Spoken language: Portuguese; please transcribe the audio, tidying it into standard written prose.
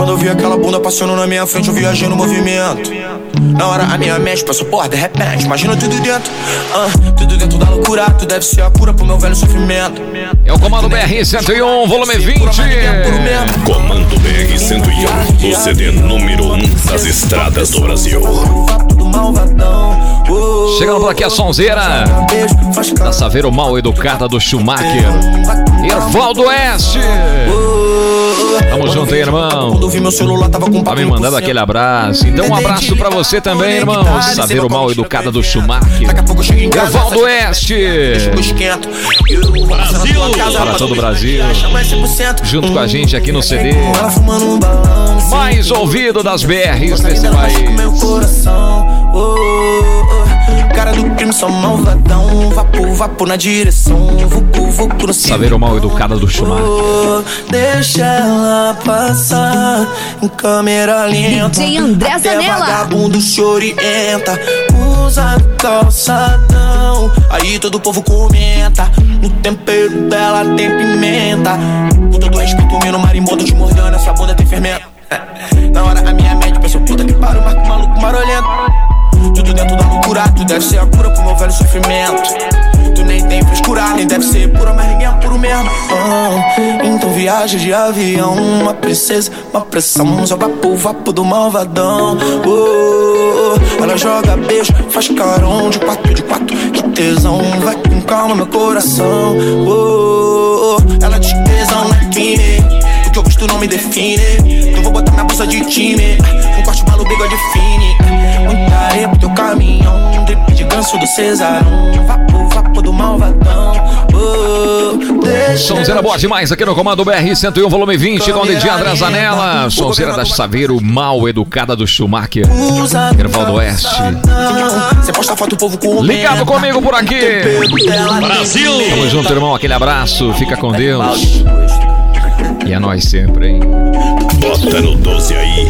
Quando eu vi aquela bunda passando na minha frente, eu viajei no movimento. Na hora a minha mente pensou, porra, de repente, imagina tudo dentro. Tudo dentro da loucura, tu deve ser a cura pro meu velho sofrimento. É o Comando BR-101, volume 20. Comando BR-101, o CD número 1 das estradas do Brasil. Chegando por aqui a sonzeira da Saveiro Mal Educada do Schumacher, Ervaldo Oeste. Tamo junto aí, irmão. Tá me mandando aquele abraço. Então um abraço pra você também, irmão. Saveiro Mal Educada do Schumacher, Ervaldo Oeste. Brasil. Para todo o Brasil, junto com a gente aqui no CD mais ouvido das BRs desse país. Cara do crime, só malvadão. Vapo na direção. Vucu no Saveiro Mal Educada do Schumacher. Deixa ela passar em câmera lenta. DJ André Zanella. Vagabundo se orienta. Usa calçadão. Aí todo o povo comenta. No tempero dela tem pimenta. Com todo respeito, meu marimbondo te mordendo. Essa bunda tem fermento. Na hora a minha mente pensou, puta que pariu, marco maluco marolento. Tudo dentro da loucura, tu deve ser a cura pro meu velho sofrimento. Tu nem tem frescura, nem deve ser pura, mas ninguém é puro mesmo. Então viaja de avião, uma princesa, uma pressão. Só vapo do malvadão. Ela joga beijo, faz carão de quatro, que tesão. Vai com calma meu coração. Ela diz que tesão não é crime, o que eu visto não me define. Então vou botar minha bolsa de time, um corte maluco, bigode fine. Muita areia pro teu caminhão, drip de ganso do Cesarão. Vapo do malvadão. Sonzeira boa demais aqui no Comando BR-101, volume 20, com o DJ André Zanella. Sonzeira da Saveiro Mal Educada do Schumacher, Ervaldo Oeste. Ligado comigo por aqui. Brasil. Tamo junto, irmão, aquele abraço, fica com Deus. E é nóis sempre, hein? Bota no 12 aí.